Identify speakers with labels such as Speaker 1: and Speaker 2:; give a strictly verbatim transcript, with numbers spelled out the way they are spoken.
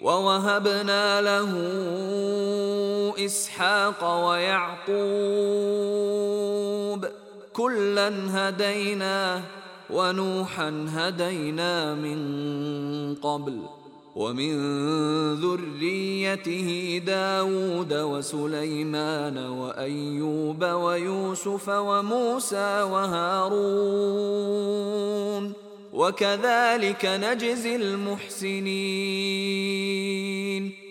Speaker 1: ووهبنا له إسحاق ويعقوب كلا هدينا ونوحا هدينا من قبل ومن ذريته داود وسليمان وأيوب ويوسف وموسى وهارون وكذلك نجزي المحسنين